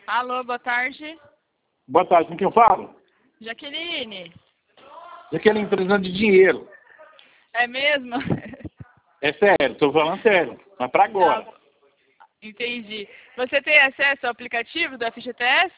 Alô, boa tarde. Boa tarde, com quem eu falo? Jaqueline. Jaqueline, precisando de dinheiro. É mesmo? É sério, estou falando sério. Mas para agora. Tá, entendi. Você tem acesso ao aplicativo do FGTS?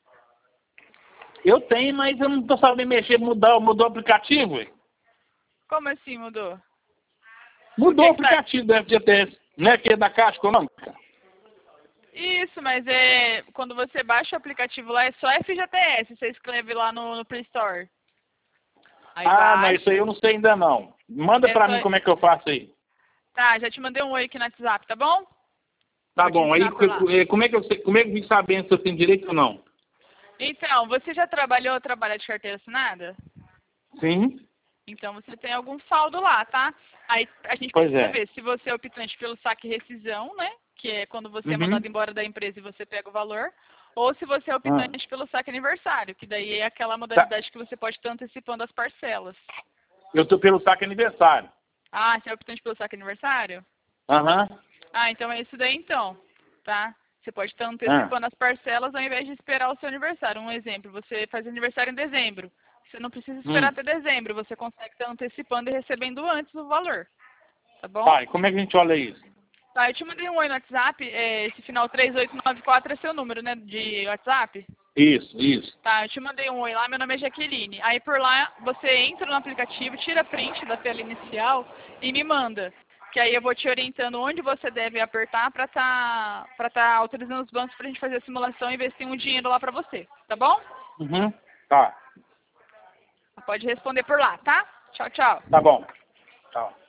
Eu tenho, mas eu não estou sabendo mexer, mudou o aplicativo, ué. Como assim mudou? Mudou o que que tá- aplicativo do FGTS. Não é aquele da Caixa Econômica? Isso, mas quando você baixa o aplicativo lá é só FGTS. Você escreve lá no Play Store. Aí Ah, não, baixa. isso aí eu não sei ainda não. Manda É para só... mim como é que eu faço aí. Tá, já te mandei um oi aqui no WhatsApp, tá bom? Tá Vou te bom, aí ensinar por lá. como é que eu sei, como é que eu fico sabendo se eu tenho direito ou não? Então, você já trabalhou ou trabalha de carteira assinada? Sim, Então você tem algum saldo lá, tá? Aí a gente pois precisa é. ver se você é optante pelo saque rescisão, né? Que é quando você é Uhum. mandado embora da empresa e você pega o valor. Ou se você é Ah, optante pelo saque aniversário, que daí é aquela tá. modalidade que você pode estar antecipando as parcelas. Eu tô pelo saque aniversário. Ah, você é optante pelo saque aniversário? Aham. Ah, então é isso daí então, tá? Você pode estar Ah. antecipando as parcelas ao invés de esperar o seu aniversário. Um exemplo, você faz aniversário em dezembro. Você não precisa esperar Hum. até dezembro, você consegue estar antecipando e recebendo antes o valor, tá bom? Tá, e como é que a gente olha isso? Tá, eu te mandei um oi no WhatsApp, esse final 3894 é seu número, né, de WhatsApp? Isso, isso. Tá, eu te mandei um oi lá, meu nome é Jaqueline. Aí por lá você entra no aplicativo, tira print da tela inicial e me manda. Que aí eu vou te orientando onde você deve apertar pra tá autorizando os bancos pra gente fazer a simulação e investir um dinheiro lá pra você, tá bom? Uhum. Tá, Pode responder por lá, tá? Tchau, tchau. tá bom. Tchau.